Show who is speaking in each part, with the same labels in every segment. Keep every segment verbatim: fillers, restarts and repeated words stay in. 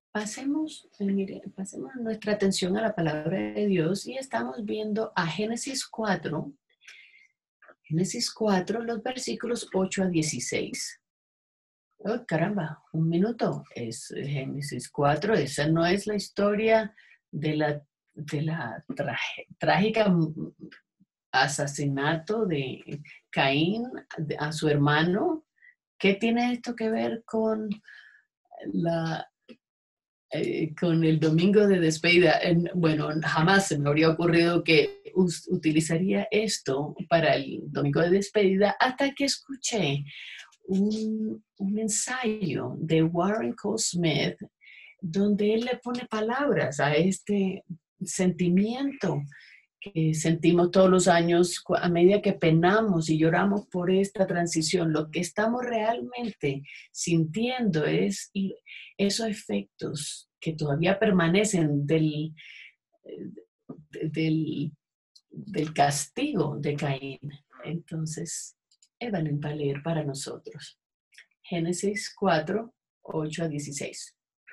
Speaker 1: Pasemos, eh, mire, pasemos nuestra atención a la palabra de Dios y estamos viendo a Génesis cuatro, Génesis cuatro, los versículos ocho a dieciséis. Oh, caramba, un minuto. Es eh, Génesis cuatro, esa no es la historia de la, de la traje- trágica mm, asesinato de Caín de- a su hermano. ¿Qué tiene esto que ver con la eh, con el domingo de despedida? En- bueno, jamás se me habría ocurrido que us- utilizaría esto para el domingo de despedida hasta que escuché un, un ensayo de Warren Cole Smith donde él le pone palabras a este sentimiento que sentimos todos los años a medida que penamos y lloramos por esta transición. Lo que estamos realmente sintiendo es esos efectos que todavía permanecen del, del, del castigo de Caín. Entonces, Evelyn va a leer para nosotros. Génesis cuatro, ocho a dieciséis.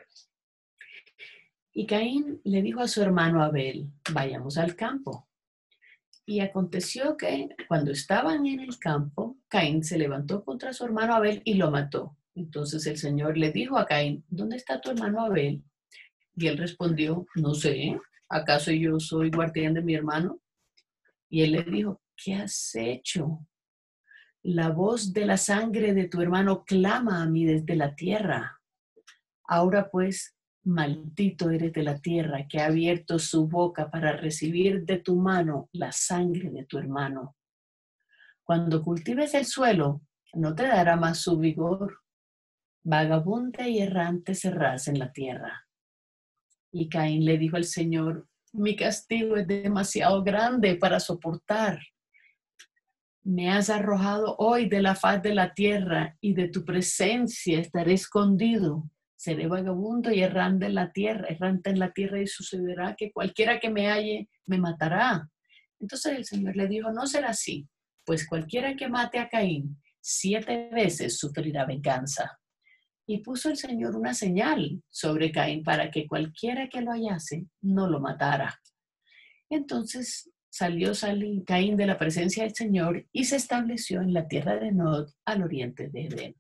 Speaker 1: Y Caín le dijo a su hermano Abel, vayamos al campo. Y aconteció que cuando estaban en el campo, Caín se levantó contra su hermano Abel y lo mató. Entonces el Señor le dijo a Caín, ¿dónde está tu hermano Abel? Y él respondió, no sé, ¿acaso yo soy guardián de mi hermano? Y él le dijo, ¿qué has hecho? La voz de la sangre de tu hermano clama a mí desde la tierra. Ahora pues, maldito eres de la tierra que ha abierto su boca para recibir de tu mano la sangre de tu hermano. Cuando cultives el suelo, no te dará más su vigor. Vagabunda y errante serás en la tierra. Y Caín le dijo al Señor, mi castigo es demasiado grande para soportar. Me has arrojado hoy de la faz de la tierra y de tu presencia estaré escondido. Seré vagabundo y errante en la tierra, errante en la tierra y sucederá que cualquiera que me halle me matará. Entonces el Señor le dijo, no será así, pues cualquiera que mate a Caín siete veces sufrirá venganza. Y puso el Señor una señal sobre Caín para que cualquiera que lo hallase no lo matara. Entonces salió Caín de la presencia del Señor y se estableció en la tierra de Nod, al oriente de Edén.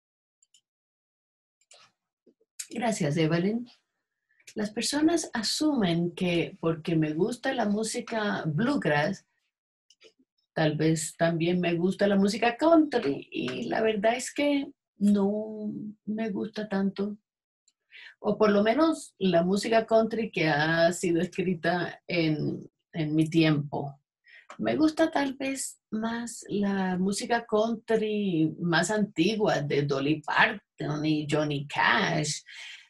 Speaker 1: Gracias, Evelyn. Las personas asumen que porque me gusta la música bluegrass, tal vez también me gusta la música country, y la verdad es que no me gusta tanto, o por lo menos la música country que ha sido escrita en, en mi tiempo. Me gusta tal vez más la música country más antigua de Dolly Parton y Johnny Cash,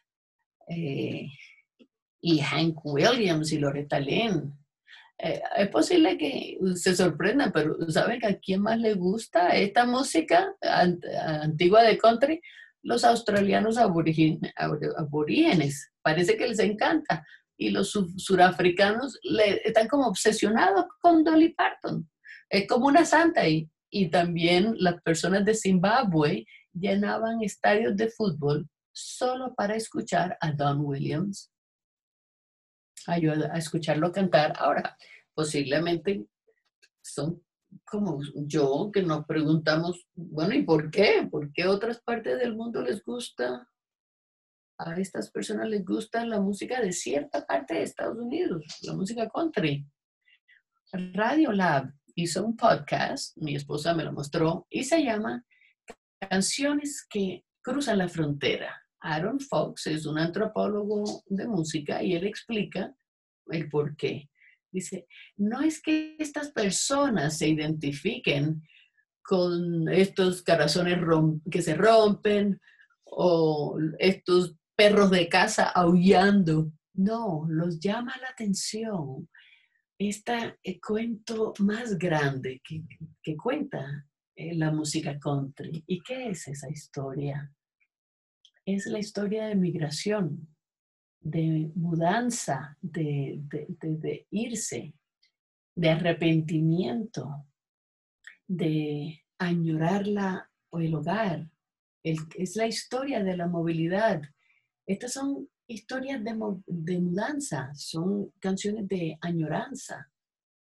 Speaker 1: eh, y Hank Williams y Loretta Lynn. Eh, es posible que se sorprendan, pero ¿saben a quién más le gusta esta música ant antigua de country? Los australianos aborígenes. aborígenes. Parece que les encanta. Y los surafricanos le, están como obsesionados con Dolly Parton. Es como una santa. Y, y también las personas de Zimbabue llenaban estadios de fútbol solo para escuchar a Don Williams, a, a escucharlo cantar. Ahora, posiblemente son como yo, que nos preguntamos, bueno, ¿y por qué? ¿Por qué otras partes del mundo les gusta, a estas personas les gusta la música de cierta parte de Estados Unidos, la música country? Radio Lab hizo un podcast, mi esposa me lo mostró, y se llama Canciones que cruzan la frontera. Aaron Fox es un antropólogo de música y él explica el por qué. Dice, no es que estas personas se identifiquen con estos corazones que se rompen o estos perros de casa aullando. No, los llama la atención este eh, cuento más grande que, que cuenta eh, la música country. ¿Y qué es esa historia? Es la historia de migración, de mudanza, de, de, de, de irse, de arrepentimiento, de añorar la, o el hogar. El, es la historia de la movilidad Estas son historias de, de mudanza, son canciones de añoranza.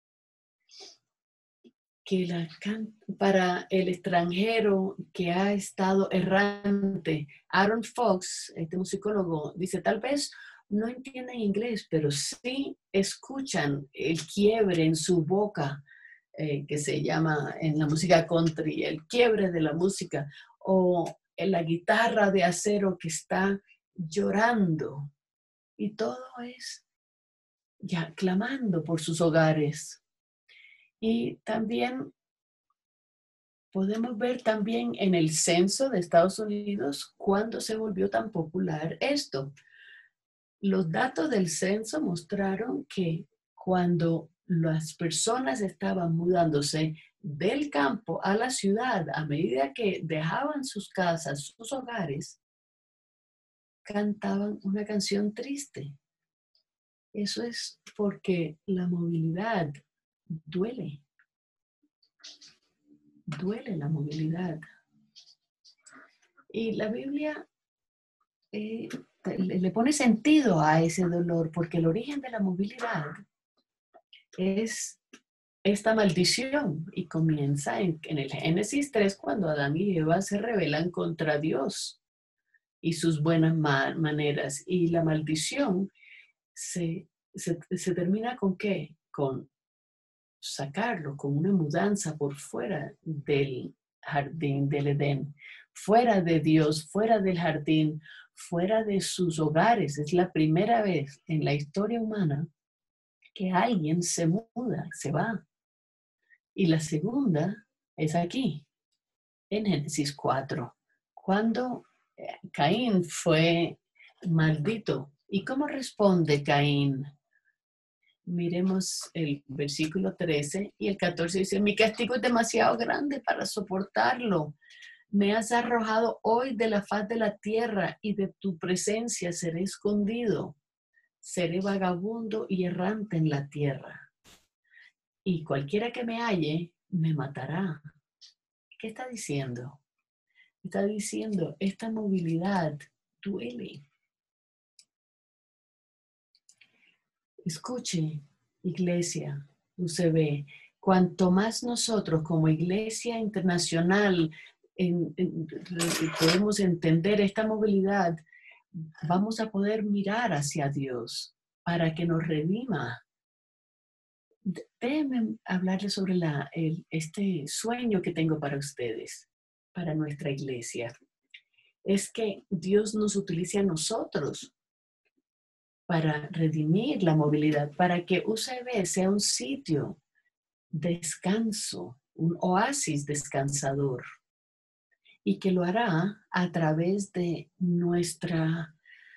Speaker 1: Que la can para el extranjero que ha estado errante. Aaron Fox, este musicólogo, dice, tal vez no entienden inglés, pero sí escuchan el quiebre en su boca, eh, que se llama en la música country, el quiebre de la música, o en la guitarra de acero que está llorando. Y todo es ya clamando por sus hogares. Y también podemos ver también en el censo de Estados Unidos cuándo se volvió tan popular esto. Los datos del censo mostraron que cuando las personas estaban mudándose del campo a la ciudad, a medida que dejaban sus casas, sus hogares, cantaban una canción triste. Eso es porque la movilidad duele. Duele la movilidad. Y la Biblia eh, le, le pone sentido a ese dolor, porque el origen de la movilidad es esta maldición y comienza en, en el Génesis tres cuando Adán y Eva se rebelan contra Dios y sus buenas ma maneras. Y la maldición se, se, se termina con ¿qué? Con sacarlo, con una mudanza por fuera del jardín del Edén, fuera de Dios, fuera del jardín, fuera de sus hogares. Es la primera vez en la historia humana que alguien se muda, se va. Y la segunda es aquí, en Génesis cuatro, cuando Caín fue maldito. ¿Y cómo responde Caín? Miremos el versículo trece y el catorce dice, mi castigo es demasiado grande para soportarlo. Me has arrojado hoy de la faz de la tierra y de tu presencia seré escondido. Seré vagabundo y errante en la tierra. Y cualquiera que me halle, me matará. ¿Qué está diciendo? Está diciendo, esta movilidad duele. Escuche, iglesia, U C B, cuanto más nosotros como iglesia internacional en, en, podemos entender esta movilidad, vamos a poder mirar hacia Dios para que nos redima. Déjenme hablarles sobre la, el, este sueño que tengo para ustedes, para nuestra iglesia. Es que Dios nos utilice a nosotros para redimir la movilidad, para que U C B sea un sitio de descanso, un oasis descansador, y que lo hará a través de nuestra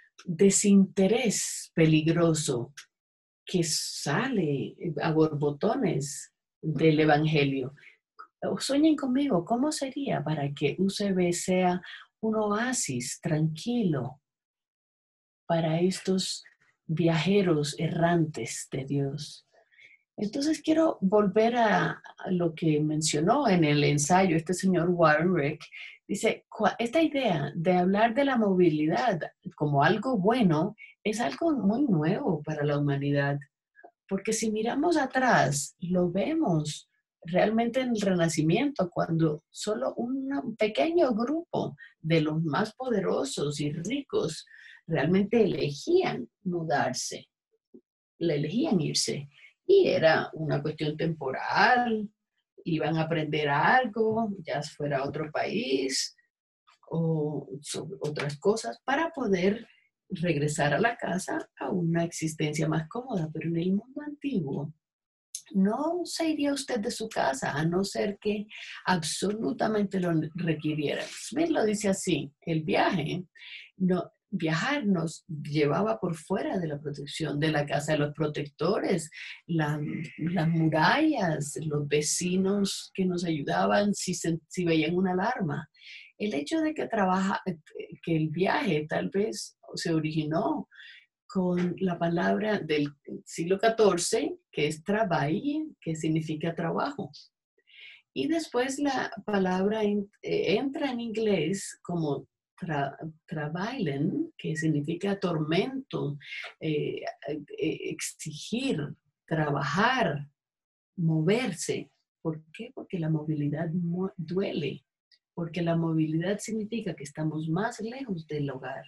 Speaker 1: desinterés peligroso que sale a borbotones del Evangelio. Sueñen conmigo, ¿cómo sería para que U C B sea un oasis tranquilo para estos viajeros errantes de Dios? Entonces quiero volver a, a lo que mencionó en el ensayo este señor Warren Rick. Dice, esta idea de hablar de la movilidad como algo bueno es algo muy nuevo para la humanidad. Porque si miramos atrás, lo vemos realmente en el Renacimiento, cuando solo un pequeño grupo de los más poderosos y ricos realmente elegían mudarse, le elegían irse. Y era una cuestión temporal, iban a aprender algo, ya fuera a otro país o sobre otras cosas, para poder regresar a la casa a una existencia más cómoda. Pero en el mundo antiguo, no se iría usted de su casa a no ser que absolutamente lo requiriera. Smith lo dice así, el viaje, no, viajar nos llevaba por fuera de la protección de la casa, de los protectores, la, las murallas, los vecinos que nos ayudaban si, se, si veían una alarma. El hecho de que trabaja, que el viaje tal vez se originó con la palabra del siglo catorce, que es travail, que significa trabajo. Y después la palabra en, eh, entra en inglés como tra, travailen, que significa tormento, eh, eh, exigir, trabajar, moverse. ¿Por qué? Porque la movilidad duele. Porque la movilidad significa que estamos más lejos del hogar.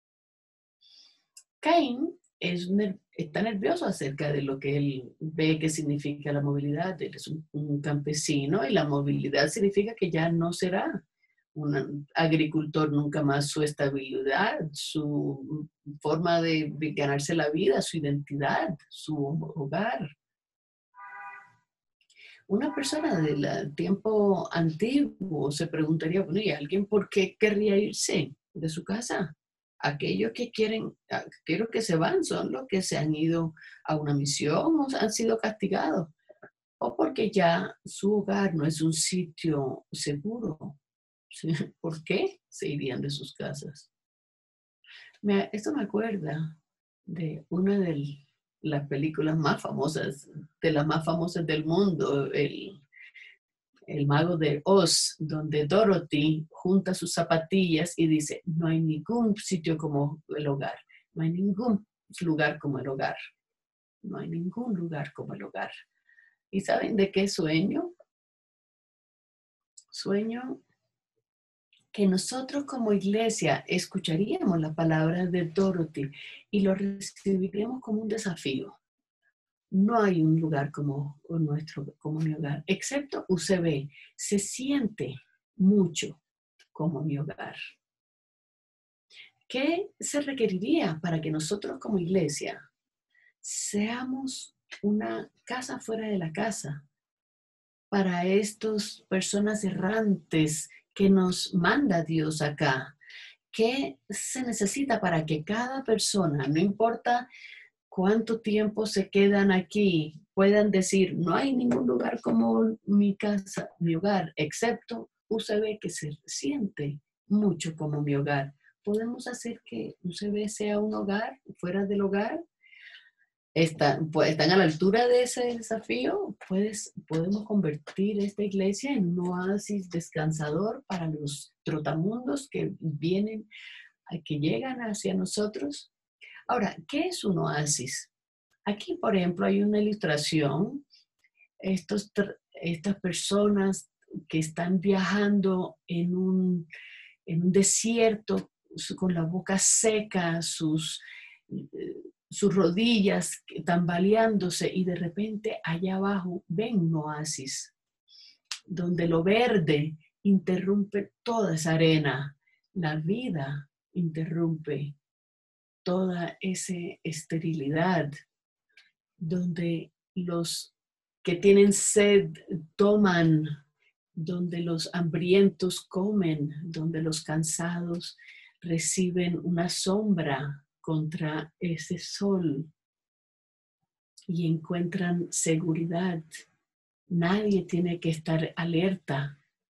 Speaker 1: Caín es, está nervioso acerca de lo que él ve que significa la movilidad. Él es un, un campesino y la movilidad significa que ya no será un agricultor nunca más. Su estabilidad, su forma de ganarse la vida, su identidad, su hogar. Una persona del tiempo antiguo se preguntaría, bueno, ¿y alguien por qué querría irse de su casa? Aquellos que quieren, aquellos que se van son los que se han ido a una misión o han sido castigados. O porque ya su hogar no es un sitio seguro. ¿Por qué se irían de sus casas? Me, esto me acuerda de una de las películas más famosas, de las más famosas del mundo, el, el Mago de Oz, donde Dorothy junta sus zapatillas y dice, no hay ningún sitio como el hogar, no hay ningún lugar como el hogar, no hay ningún lugar como el hogar. ¿Y saben de qué sueño? Sueño que nosotros como iglesia escucharíamos las palabras de Dorothy y lo recibiríamos como un desafío. No hay un lugar como nuestro, como mi hogar, excepto U C B. Se siente mucho como mi hogar. ¿Qué se requeriría para que nosotros como iglesia seamos una casa fuera de la casa para estas personas errantes que nos manda Dios acá? ¿Qué se necesita para que cada persona, no importa cuánto tiempo se quedan aquí, puedan decir, no hay ningún lugar como mi casa, mi hogar, excepto U C B, que se siente mucho como mi hogar? ¿Podemos hacer que U C B sea un hogar fuera del hogar? ¿Están, pues, están a la altura de ese desafío? ¿Puedes, ¿Podemos convertir esta iglesia en un oasis descansador para los trotamundos que vienen, que llegan hacia nosotros? Ahora, ¿qué es un oasis? Aquí, por ejemplo, hay una ilustración. Estos, estas personas que están viajando en un, en un desierto con la boca seca, sus, sus rodillas tambaleándose, y de repente allá abajo ven un oasis donde lo verde interrumpe toda esa arena. La vida interrumpe toda esa esterilidad, donde los que tienen sed toman, donde los hambrientos comen, donde los cansados reciben una sombra contra ese sol y encuentran seguridad. Nadie tiene que estar alerta.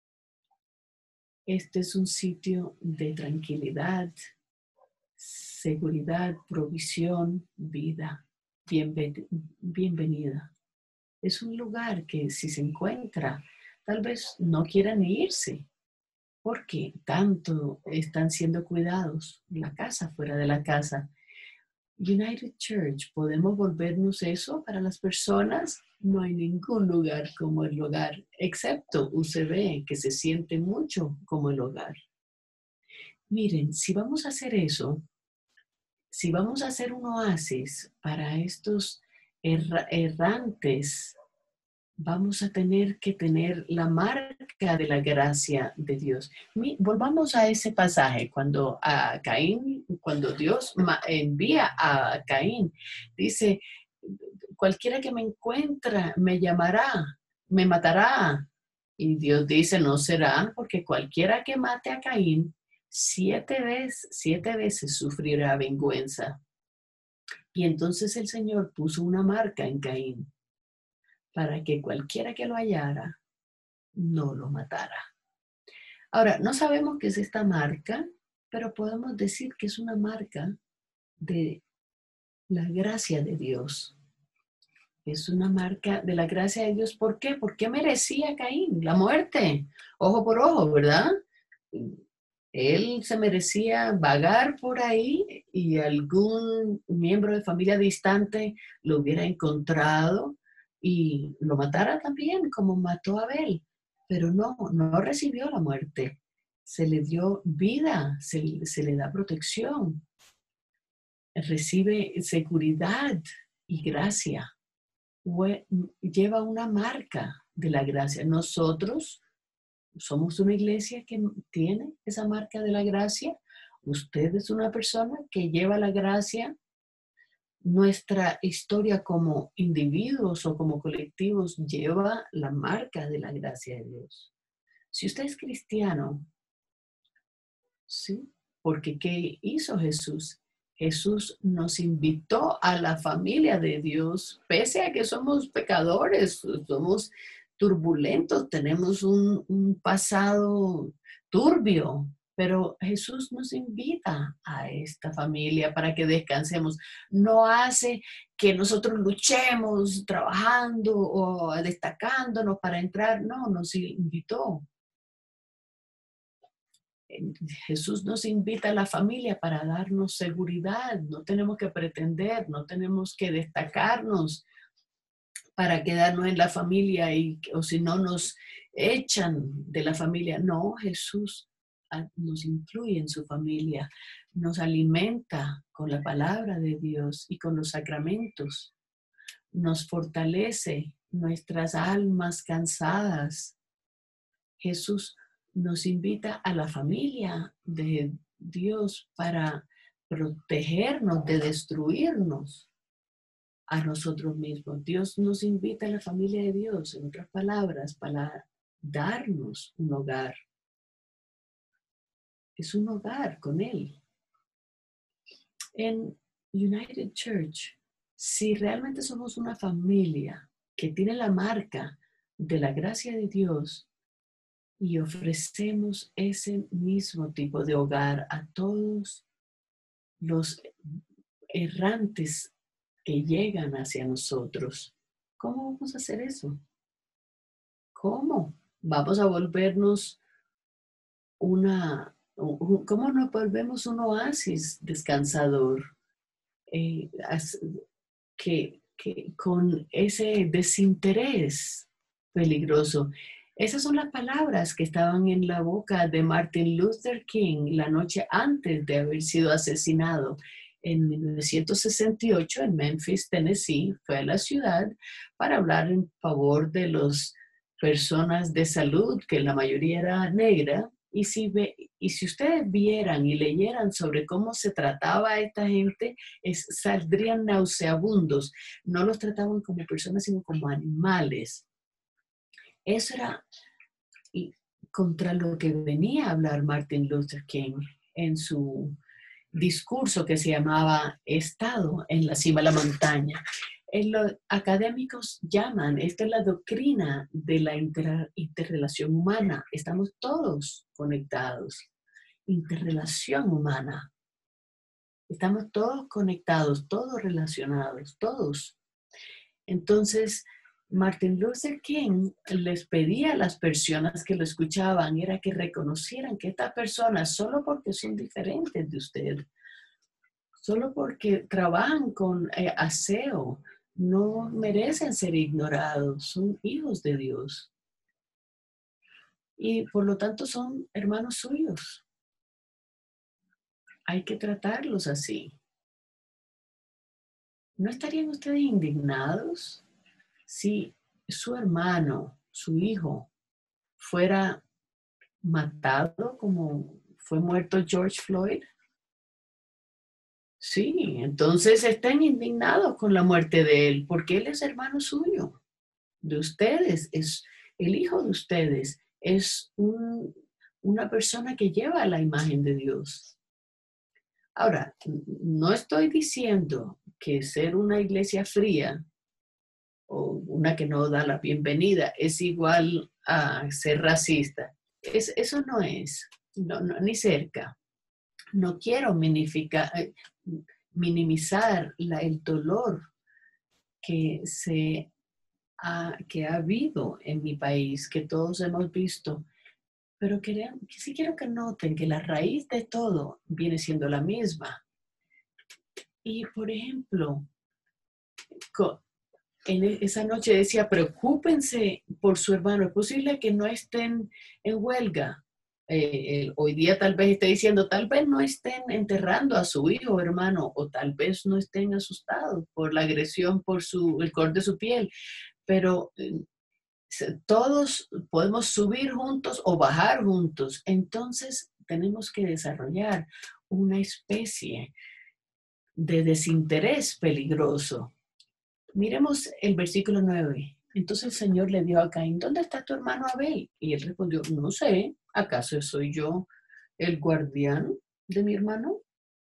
Speaker 1: Este es un sitio de tranquilidad, seguridad, provisión, vida. Bienven- bienvenida. Es un lugar que si se encuentra, tal vez no quieran irse, porque tanto están siendo cuidados, la casa fuera de la casa. United Church, ¿podemos volvernos eso para las personas? No hay ningún lugar como el hogar, excepto U C B, que se siente mucho como el hogar. Miren, si vamos a hacer eso, si vamos a hacer un oasis para estos erra- errantes, vamos a tener que tener la marca de la gracia de Dios. Volvamos a ese pasaje cuando a Caín, cuando Dios envía a Caín, dice, cualquiera que me encuentra me llamará, me matará. Y Dios dice, no será, porque cualquiera que mate a Caín, siete veces, siete veces sufrirá vergüenza. Y entonces el Señor puso una marca en Caín, para que cualquiera que lo hallara no lo matara. Ahora, no sabemos qué es esta marca, pero podemos decir que es una marca de la gracia de Dios. Es una marca de la gracia de Dios. ¿Por qué? ¿Por qué merecía Caín la muerte? Ojo por ojo, ¿verdad? Él se merecía vagar por ahí y algún miembro de familia distante lo hubiera encontrado y lo matara también, como mató a Abel. Pero no, no recibió la muerte. Se le dio vida, se, se le da protección, recibe seguridad y gracia. Hue- Lleva una marca de la gracia. Nosotros somos una iglesia que tiene esa marca de la gracia. Usted es una persona que lleva la gracia. Nuestra historia como individuos o como colectivos lleva la marca de la gracia de Dios. Si usted es cristiano, ¿sí? Porque ¿qué hizo Jesús? Jesús nos invitó a la familia de Dios, pese a que somos pecadores, somos turbulentos, tenemos un, un pasado turbio, pero Jesús nos invita a esta familia para que descansemos. No hace que nosotros luchemos trabajando o destacándonos para entrar, no, nos invitó. Jesús nos invita a la familia para darnos seguridad. No tenemos que pretender, no tenemos que destacarnos para quedarnos en la familia y, o si no nos echan de la familia. No, Jesús nos incluye en su familia, nos alimenta con la palabra de Dios y con los sacramentos, nos fortalece nuestras almas cansadas. Jesús nos invita a la familia de Dios para protegernos de destruirnos a nosotros mismos. Dios nos invita a la familia de Dios, en otras palabras, para darnos un hogar. Es un hogar con Él. En United Church, si realmente somos una familia que tiene la marca de la gracia de Dios, y ofrecemos ese mismo tipo de hogar a todos los errantes que llegan hacia nosotros. ¿Cómo vamos a hacer eso? ¿Cómo? Vamos a volvernos una, ¿cómo nos volvemos un oasis descansador? Eh, que, que con ese desinterés peligroso. Esas son las palabras que estaban en la boca de Martin Luther King la noche antes de haber sido asesinado. En mil novecientos sesenta y ocho, en Memphis, Tennessee, fue a la ciudad para hablar en favor de las personas de salud, que la mayoría era negra. Y si, ve, y si ustedes vieran y leyeran sobre cómo se trataba a esta gente, es, saldrían nauseabundos. No los trataban como personas, sino como animales. Eso era contra lo que venía a hablar Martin Luther King en su discurso que se llamaba Estado en la cima de la montaña. En los académicos llaman, esta es la doctrina de la inter, interrelación humana. Estamos todos conectados. Interrelación humana. Estamos todos conectados, todos relacionados, todos. Entonces, Martin Luther King les pedía a las personas que lo escuchaban, era que reconocieran que estas personas, solo porque son diferentes de usted, solo porque trabajan con eh, aseo, no merecen ser ignorados, son hijos de Dios. Y por lo tanto son hermanos suyos. Hay que tratarlos así. ¿No estarían ustedes indignados si su hermano, su hijo, fuera matado como fue muerto George Floyd? Sí, entonces estén indignados con la muerte de él, porque él es hermano suyo, de ustedes, es el hijo de ustedes, es un, una persona que lleva la imagen de Dios. Ahora, no estoy diciendo que ser una iglesia fría o una que no da la bienvenida es igual a ser racista. Es, eso no es, no, no, ni cerca. No quiero minimificar, minimizar la, el dolor que, se ha, que ha habido en mi país, que todos hemos visto Pero quería, sí quiero que noten que la raíz de todo viene siendo la misma. Y, por ejemplo, en esa noche decía, preocúpense por su hermano. Es posible que no estén en huelga. Eh, hoy día tal vez esté diciendo, tal vez no estén enterrando a su hijo o hermano, o tal vez no estén asustados por la agresión, por su, el color de su piel. Pero eh, todos podemos subir juntos o bajar juntos. Entonces tenemos que desarrollar una especie de desinterés peligroso. Miremos el versículo nueve. Entonces el Señor le dijo a Caín, ¿dónde está tu hermano Abel? Y él respondió, no sé, ¿acaso soy yo el guardián de mi hermano?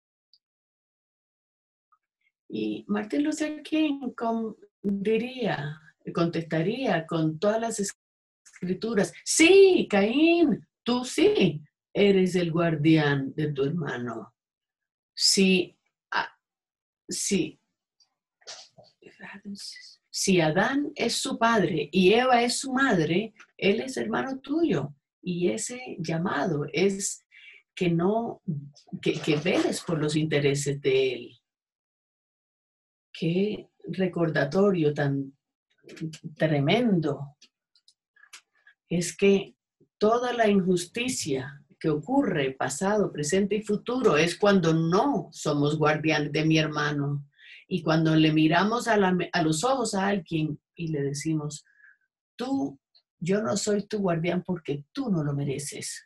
Speaker 1: Y Martin Luther King con, diría, contestaría con todas las escrituras, sí, Caín, tú sí eres el guardián de tu hermano. Sí, ah, sí. Si Adán es su padre y Eva es su madre, él es hermano tuyo. Y ese llamado es que no, que, que veles por los intereses de él. Qué recordatorio tan tremendo. Es que toda la injusticia que ocurre, pasado, presente y futuro, es cuando no somos guardianes de mi hermano. Y cuando le miramos a, la, a los ojos a alguien y le decimos, tú, yo no soy tu guardián porque tú no lo mereces.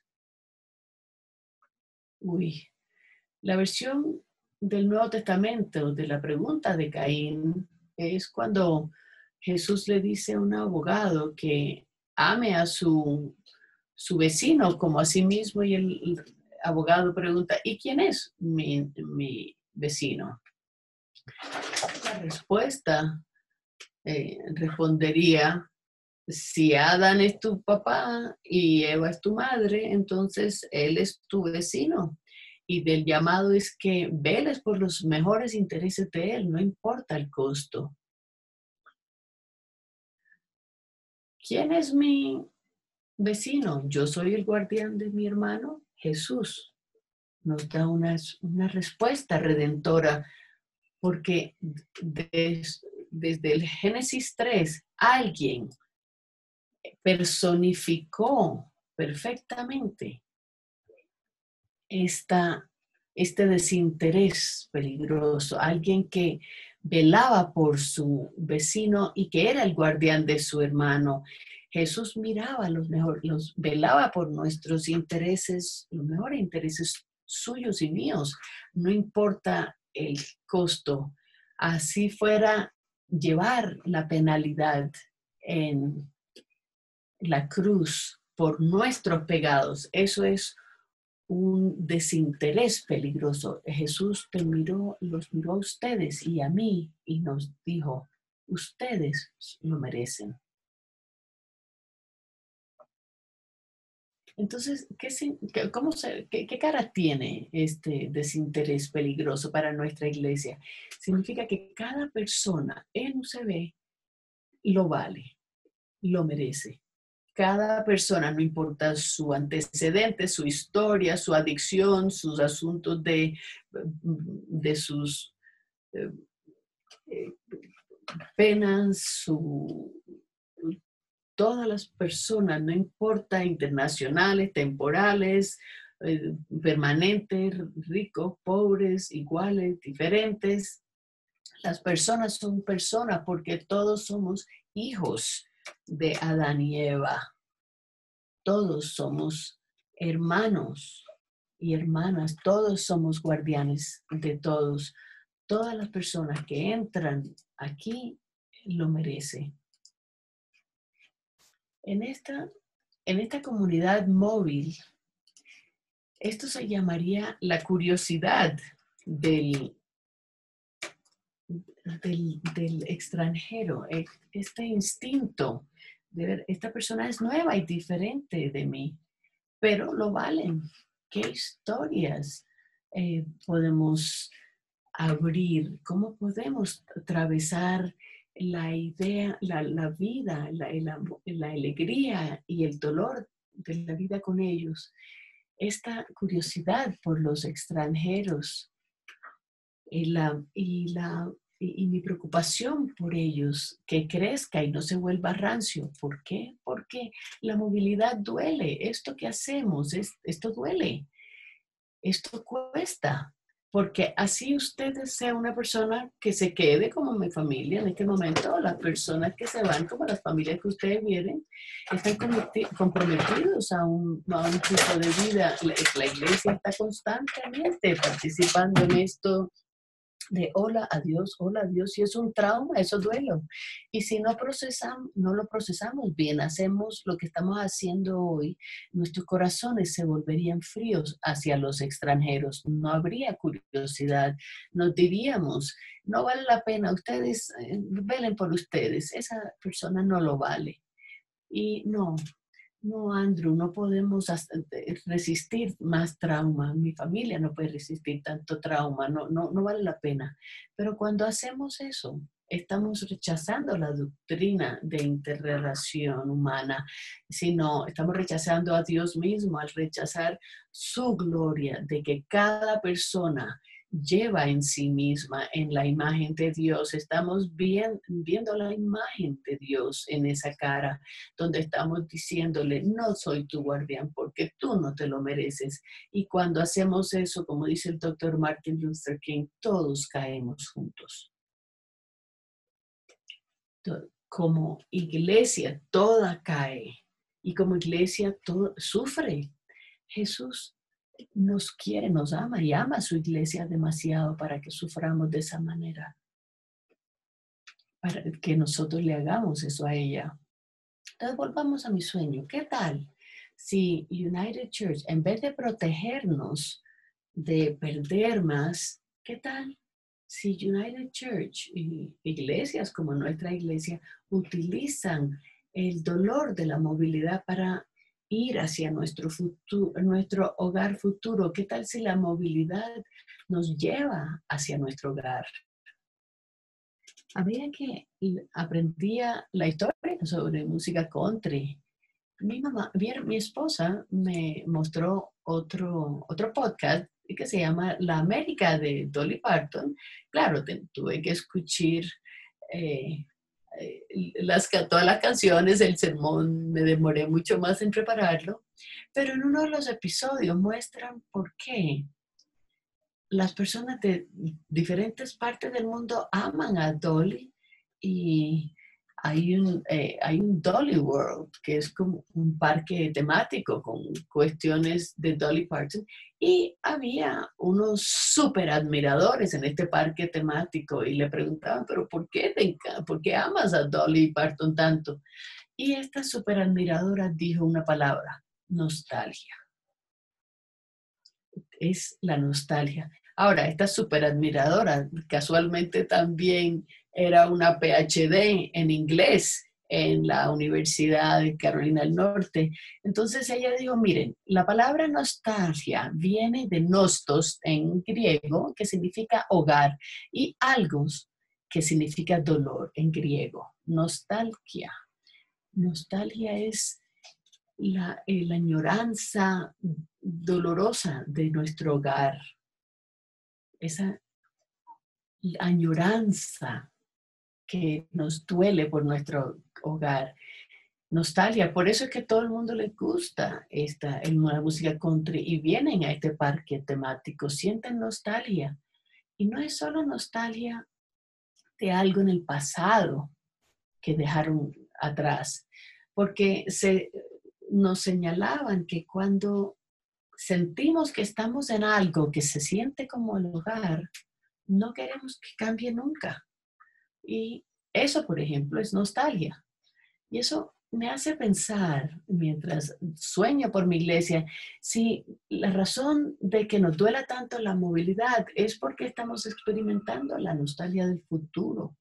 Speaker 1: Uy, la versión del Nuevo Testamento de la pregunta de Caín es cuando Jesús le dice a un abogado que ame a su, su vecino como a sí mismo y el abogado pregunta, ¿y quién es mi, mi vecino? La respuesta eh, respondería, si Adán es tu papá y Eva es tu madre, entonces él es tu vecino. Y del llamado es que veles por los mejores intereses de él, no importa el costo. ¿Quién es mi vecino? Yo soy el guardián de mi hermano. Jesús nos da una, una respuesta redentora, porque des, desde el Génesis tres, alguien personificó perfectamente esta, este desinterés peligroso, alguien que velaba por su vecino y que era el guardián de su hermano. Jesús miraba los mejores, los velaba por nuestros intereses, los mejores intereses suyos y míos, no importa el costo. Así fuera llevar la penalidad en la cruz por nuestros pecados. Eso es un desinterés peligroso. Jesús te miró, los miró a ustedes y a mí y nos dijo, ustedes lo merecen. Entonces, ¿qué, cómo se, qué, qué cara tiene este desinterés peligroso para nuestra iglesia? Significa que cada persona en U C B lo vale, lo merece. Cada persona, no importa su antecedente, su historia, su adicción, sus asuntos de, de sus eh, eh, penas, su, todas las personas, no importa, internacionales, temporales, eh, permanentes, ricos, pobres, iguales, diferentes. Las personas son personas porque todos somos hijos de Adán y Eva. Todos somos hermanos y hermanas, todos somos guardianes de todos. Todas las personas que entran aquí lo merecen. En esta, en esta comunidad móvil, esto se llamaría la curiosidad del, del, del extranjero, este instinto de ver, esta persona es nueva y diferente de mí, pero lo valen. ¿Qué historias eh, podemos abrir? ¿Cómo podemos atravesar la idea, la, la vida, la, la, la alegría y el dolor de la vida con ellos, esta curiosidad por los extranjeros y, la, y, la, y, y mi preocupación por ellos, que crezca y no se vuelva rancio. ¿Por qué? Porque la movilidad duele. Esto que hacemos, es, esto duele. Esto cuesta. Porque así ustedes sean una persona que se quede como mi familia en este momento, las personas que se van como las familias que ustedes vienen, están comprometidos a un, a un tipo de vida. La, la iglesia está constantemente participando en esto de hola a Dios, hola a Dios, y es un trauma, eso duele. Y si no procesamos, no lo procesamos bien, hacemos lo que estamos haciendo hoy, nuestros corazones se volverían fríos hacia los extranjeros, no habría curiosidad, nos diríamos, no vale la pena, ustedes, eh, velen por ustedes, esa persona no lo vale. Y no, no, Andrew, no podemos resistir más trauma. Mi familia no puede resistir tanto trauma, no, no, no vale la pena. Pero cuando hacemos eso, estamos rechazando la doctrina de interrelación humana, sino estamos rechazando a Dios mismo al rechazar su gloria de que cada persona lleva en sí misma, en la imagen de Dios. Estamos bien, viendo la imagen de Dios en esa cara, donde estamos diciéndole, no soy tu guardián porque tú no te lo mereces. Y cuando hacemos eso, como dice el doctor Martin Luther King, todos caemos juntos. Como iglesia, toda cae. Y como iglesia, todo sufre. Jesús nos quiere, nos ama y ama a su iglesia demasiado para que suframos de esa manera. Para que nosotros le hagamos eso a ella. Entonces volvamos a mi sueño. ¿Qué tal si United Church, en vez de protegernos de perder más, qué tal si United Church y iglesias como nuestra iglesia utilizan el dolor de la movilidad para ir hacia nuestro futuro, nuestro hogar futuro? ¿Qué tal si la movilidad nos lleva hacia nuestro hogar? Había que aprendía la historia sobre música country. Mi mamá, mi, mi esposa me mostró otro, otro podcast que se llama La América de Dolly Parton. Claro, te, tuve que escuchar eh, eh, las, todas las canciones, el sermón, me demoré mucho más en prepararlo, pero en uno de los episodios muestran por qué las personas de diferentes partes del mundo aman a Dolly y hay un, eh, hay un Dolly World, que es como un parque temático con cuestiones de Dolly Parton, y había unos súper admiradores en este parque temático y le preguntaban, pero ¿por qué, te encanta, ¿por qué amas a Dolly Parton tanto? Y esta súper admiradora dijo una palabra, nostalgia. Es la nostalgia. Ahora, esta súper admiradora casualmente también era una P H D en inglés en la Universidad de Carolina del Norte. Entonces ella dijo, miren, la palabra nostalgia viene de nostos en griego, que significa hogar, y algos, que significa dolor en griego. Nostalgia. Nostalgia es la, eh, la añoranza dolorosa de nuestro hogar, esa añoranza que nos duele por nuestro hogar. Nostalgia, por eso es que a todo el mundo le gusta esta la música country y vienen a este parque temático, sienten nostalgia. Y no es solo nostalgia de algo en el pasado que dejaron atrás, porque se, nos señalaban que cuando sentimos que estamos en algo que se siente como el hogar, no queremos que cambie nunca. Y eso, por ejemplo, es nostalgia. Y eso me hace pensar, mientras sueño por mi iglesia, si la razón de que nos duela tanto la movilidad es porque estamos experimentando la nostalgia del futuro.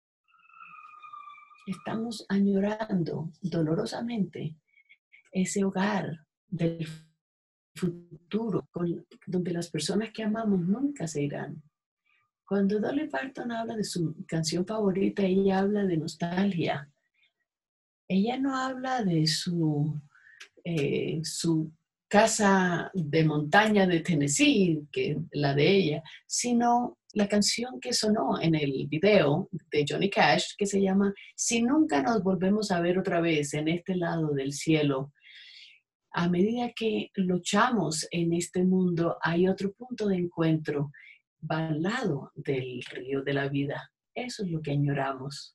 Speaker 1: Estamos añorando dolorosamente ese hogar del futuro, con, donde las personas que amamos nunca se irán. Cuando Dolly Parton habla de su canción favorita, ella habla de nostalgia. Ella no habla de su eh, su casa de montaña de Tennessee, que es la de ella, sino la canción que sonó en el video de Johnny Cash, que se llama Si nunca nos volvemos a ver otra vez en este lado del cielo. A medida que luchamos en este mundo, hay otro punto de encuentro al lado del río de la vida. Eso es lo que añoramos.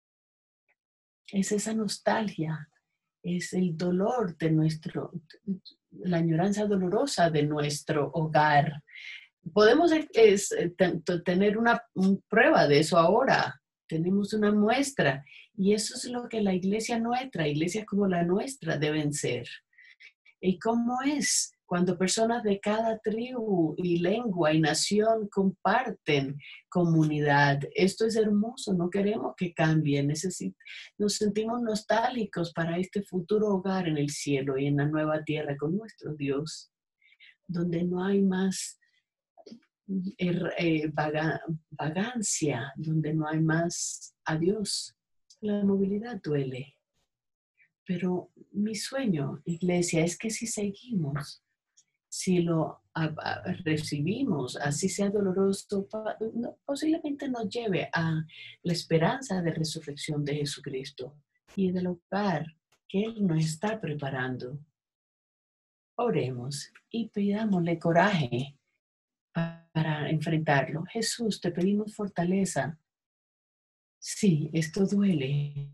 Speaker 1: Es esa nostalgia, es el dolor de nuestro, la añoranza dolorosa de nuestro hogar. Podemos es, tener una, una prueba de eso ahora. Tenemos una muestra y eso es lo que la iglesia nuestra, iglesias como la nuestra deben ser. ¿Y cómo es cuando personas de cada tribu y lengua y nación comparten comunidad? Esto es hermoso, no queremos que cambie. Necesit- nos sentimos nostálgicos para este futuro hogar en el cielo y en la nueva tierra con nuestro Dios, donde no hay más er- eh, vaga- vagancia, donde no hay más adiós. La movilidad duele. Pero mi sueño, iglesia, es que si seguimos, si lo a- a- recibimos, así sea doloroso, pa- no- posiblemente nos lleve a la esperanza de resurrección de Jesucristo y del hogar que Él nos está preparando. Oremos y pidámosle coraje pa- para enfrentarlo. Jesús, te pedimos fortaleza. Sí, esto duele.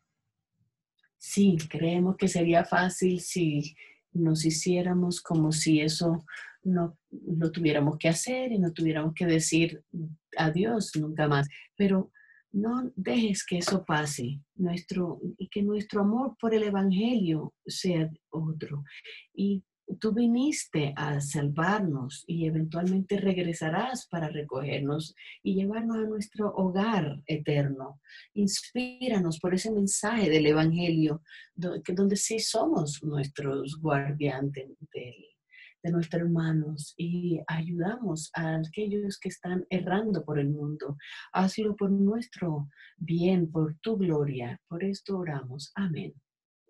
Speaker 1: Sí, creemos que sería fácil si nos hiciéramos como si eso no lo tuviéramos que hacer y no tuviéramos que decir adiós nunca más. Pero no dejes que eso pase, nuestro, y que nuestro amor por el Evangelio sea otro. Y tú viniste a salvarnos y eventualmente regresarás para recogernos y llevarnos a nuestro hogar eterno. Inspíranos por ese mensaje del Evangelio, do- que- donde sí somos nuestros guardianes de, de nuestros hermanos y ayudamos a aquellos que están errando por el mundo. Hazlo por nuestro bien, por tu gloria. Por esto oramos. Amén.